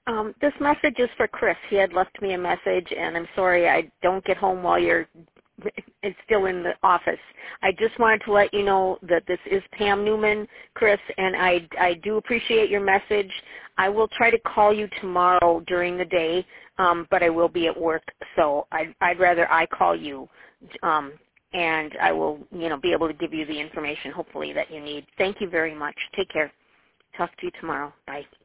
This message is for Chris. He had left me a message, and I'm sorry I don't get home while you're it's still in the office. I just wanted to let you know that this is Pam Newman, Chris, and I do appreciate your message. I will try to call you tomorrow during the day, but I will be at work, so I'd rather I call you, and I will, be able to give you the information, hopefully, that you need. Thank you very much. Take care. Talk to you tomorrow. Bye.